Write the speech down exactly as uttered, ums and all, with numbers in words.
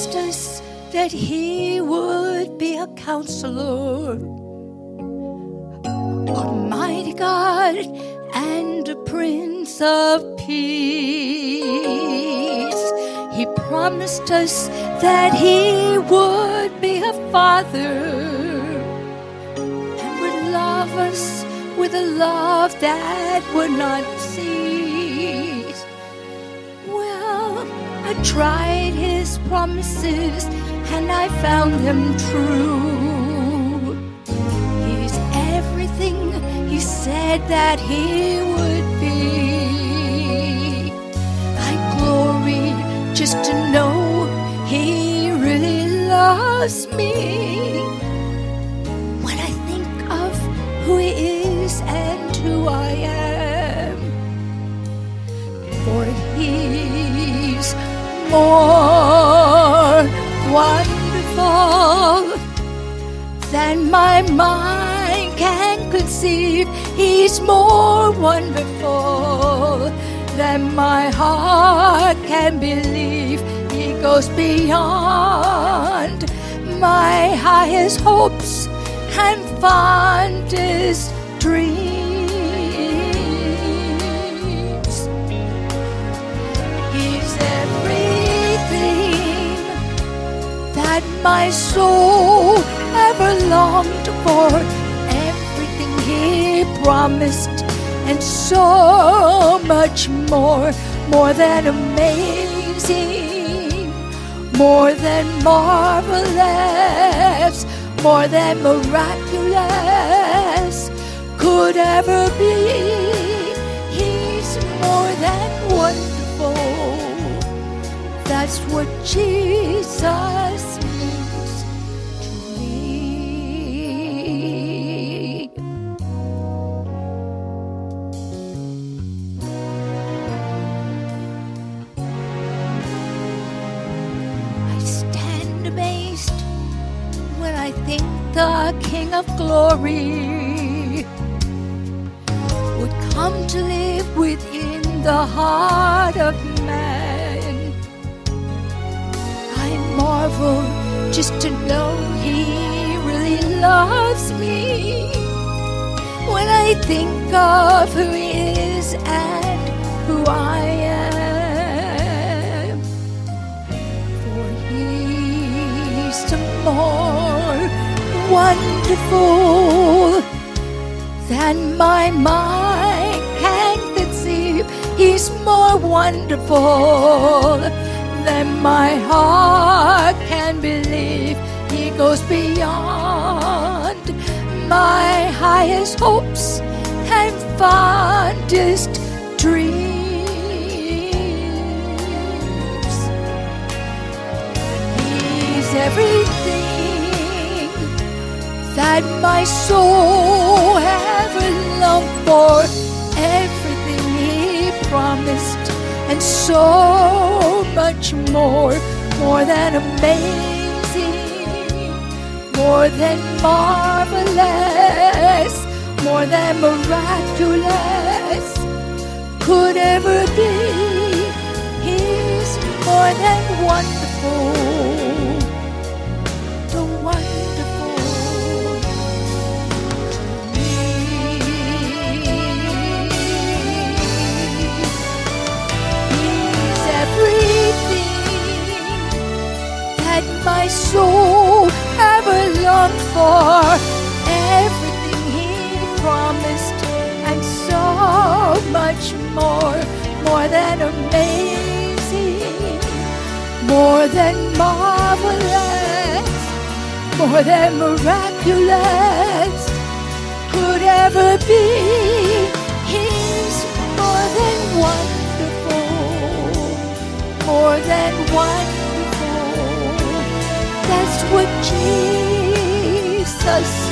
promised us that he would be a counselor, Almighty God, and a Prince of Peace. He promised us that he would be a Father and would love us with a love that would not cease. Well, I tried his promises and I found them true. He's everything he said that he would be. I glory just to know he really loves me. When I think of who he is and who I am, for he's more wonderful than my mind can conceive. He's more wonderful than my heart can believe. He goes beyond my highest hopes and fondest dreams. He's everything that my soul ever longed for, everything he promised, and so much more, more than amazing, more than marvelous, more than miraculous could ever be. He's more than wonderful. That's what Jesus means to me. I stand amazed when I think the King of Glory would come to live within the heart of man. I marvel just to know he really loves me. When I think of who he is and who I am, for he's the more wonderful than my mind can conceive. He's more wonderful than my heart can believe. He goes beyond my highest hopes and fondest dreams. He's everything that my soul ever longed for, everything he promised, and so much more, more than amazing, more than marvelous, more than miraculous could ever be. He's more than wonderful, the wonderful to me. He's everything that my soul ever longed for, everything he promised, and so much more, more than amazing, more than marvelous, more than miraculous could ever be. He's more than wonderful, more than wonderful. That's what Jesus